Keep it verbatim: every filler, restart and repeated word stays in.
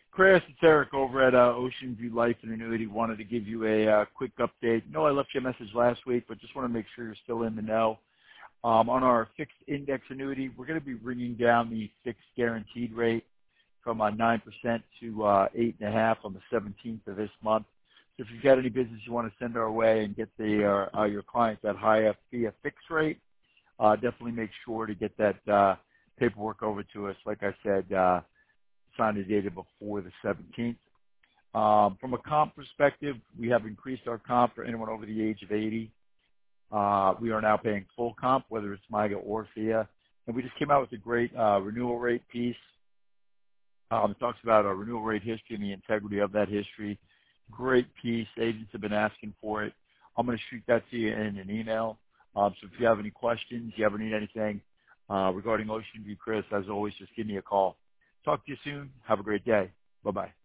Chris, it's Eric over at uh, Ocean View Life and Annuity. Wanted to give you a uh, quick update. No, I left you a message last week, but just want to make sure you're still in the know. Um, on our fixed index annuity, we're going to be bringing down the fixed guaranteed rate from uh, nine percent to uh, eight point five on the seventeenth of this month. So if you've got any business you want to send our way and get the, uh, uh, your clients that higher fee a fixed rate, uh, definitely make sure to get that uh, paperwork over to us. Like I said, uh, signed and dated before the seventeenth. Um, from a comp perspective, we have increased our comp for anyone over the age of eighty. Uh, we are now paying full comp, whether it's MIGA or F I A. And we just came out with a great uh, renewal rate piece. Um, it talks about our renewal rate history and the integrity of that history. Great piece. Agents have been asking for it. I'm going to shoot that to you in an email. Um, so if you have any questions, you ever need anything uh, regarding Ocean View, Chris, as always, just give me a call. Talk to you soon. Have a great day. Bye-bye.